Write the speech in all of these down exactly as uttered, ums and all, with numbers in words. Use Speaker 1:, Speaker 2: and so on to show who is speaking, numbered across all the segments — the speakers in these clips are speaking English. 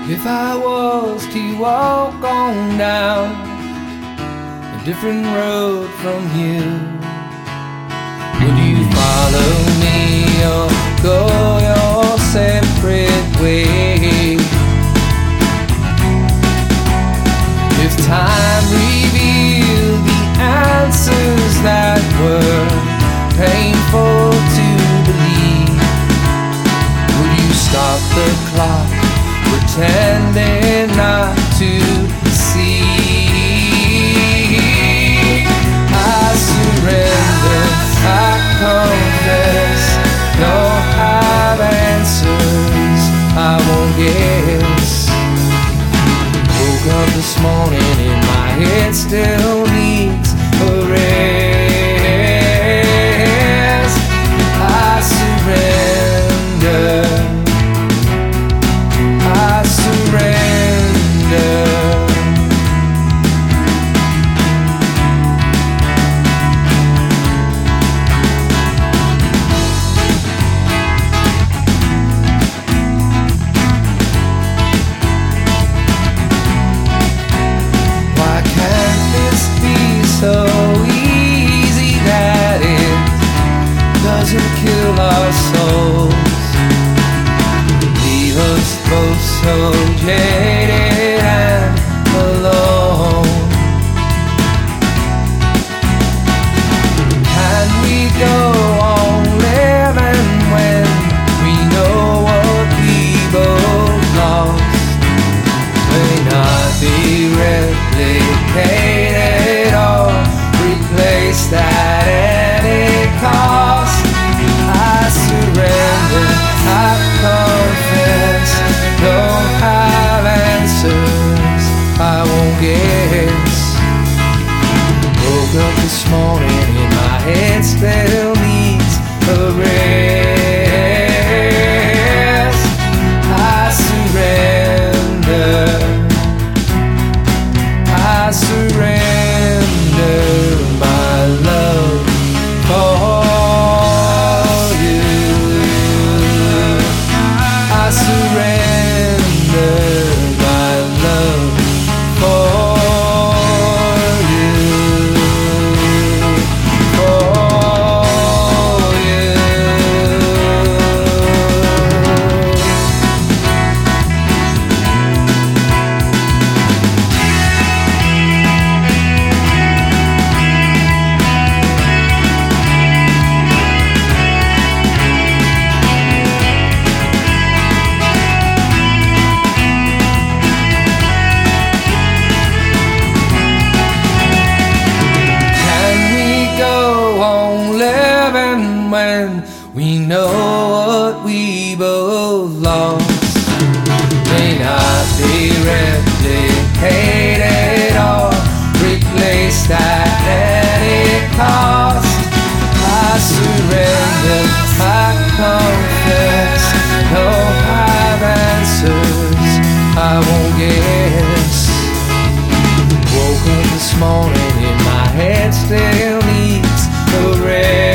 Speaker 1: If I was to walk on down a different road from you, would you follow me or go your separate way? If time revealed the answers that were painful to believe, would you stop the clock, pretending not to see? I surrender, I confess, don't have answers, I won't guess. Woke up this morning and my head still needs a rest. I surrender, I surrender. Why can't this be so easy that it doesn't kill our souls? Leave us both so jaded and alone. Can we go on living when we know what we both lost may not be replicated or replaced at any cost? I surrender, I confess, don't have answers, I won't guess. Woke up this morning and my head still needs a rest. I surrender, I surrender my love for you. I surrender my love for you, for you. Can we go on living when we know what we both lost may not be replicated or replaced at any cost? I surrender, I confess, don't have answers, I won't guess. Woke up this morning and my head still needs a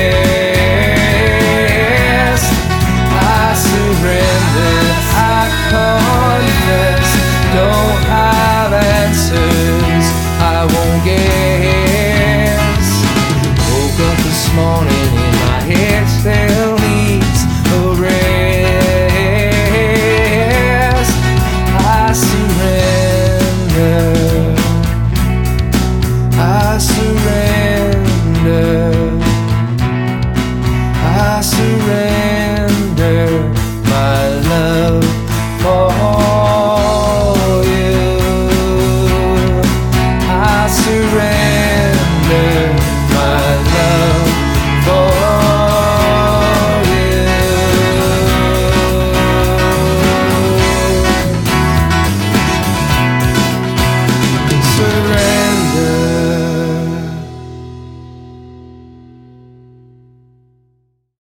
Speaker 1: rest. I surrender, I confess, don't have answers, I won't guess. Woke up this morning and my head still needs a rest. I surrender, I surrender, I surrender.